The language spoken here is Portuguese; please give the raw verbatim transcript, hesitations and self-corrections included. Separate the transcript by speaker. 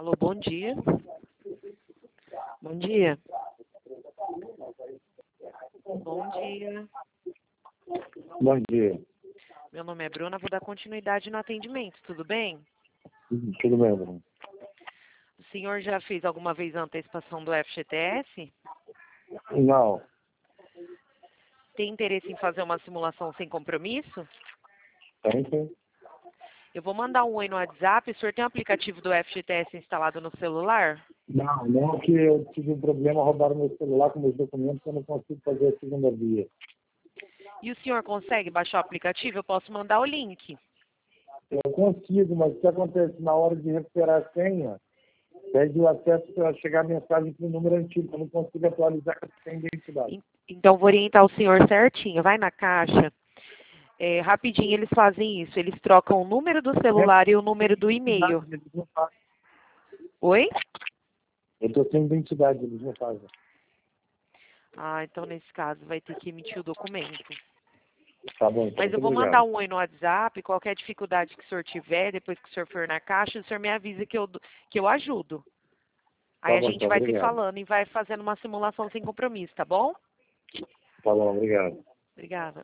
Speaker 1: Alô, bom dia. Bom dia. Bom dia.
Speaker 2: Bom dia.
Speaker 1: Meu nome é Bruna, vou dar continuidade no atendimento, tudo bem?
Speaker 2: Tudo bem, Bruno?
Speaker 1: O senhor já fez alguma vez a antecipação do F G T S?
Speaker 2: Não.
Speaker 1: Tem interesse em fazer uma simulação sem compromisso?
Speaker 2: Tem, sim.
Speaker 1: Eu vou mandar um oi no WhatsApp. O senhor tem o aplicativo do F G T S instalado no celular?
Speaker 2: Não, não que eu tive um problema, roubaram meu celular com meus documentos, eu não consigo fazer a segunda via.
Speaker 1: E o senhor consegue baixar o aplicativo? Eu posso mandar o link.
Speaker 2: Eu consigo, mas o que acontece na hora de recuperar a senha, pede o acesso para chegar a mensagem para o número antigo, eu não consigo atualizar sem identidade.
Speaker 1: Então, vou orientar o senhor certinho. Vai na caixa. É, rapidinho eles fazem isso. Eles trocam o número do celular e o número do e-mail.
Speaker 2: Eles não fazem.
Speaker 1: Oi?
Speaker 2: Eu estou sem identidade, eles não fazem.
Speaker 1: Ah, então nesse caso vai ter que emitir o documento.
Speaker 2: Tá bom, então,
Speaker 1: Mas eu
Speaker 2: muito
Speaker 1: vou
Speaker 2: obrigado.
Speaker 1: mandar um oi no WhatsApp. Qualquer dificuldade que o senhor tiver, depois que o senhor for na caixa, o senhor me avisa que eu, que eu ajudo. Aí
Speaker 2: Tá
Speaker 1: a
Speaker 2: bom,
Speaker 1: gente
Speaker 2: então,
Speaker 1: vai se
Speaker 2: obrigado.
Speaker 1: falando e vai fazendo uma simulação sem compromisso, tá bom?
Speaker 2: Tá bom, obrigado.
Speaker 1: Obrigada.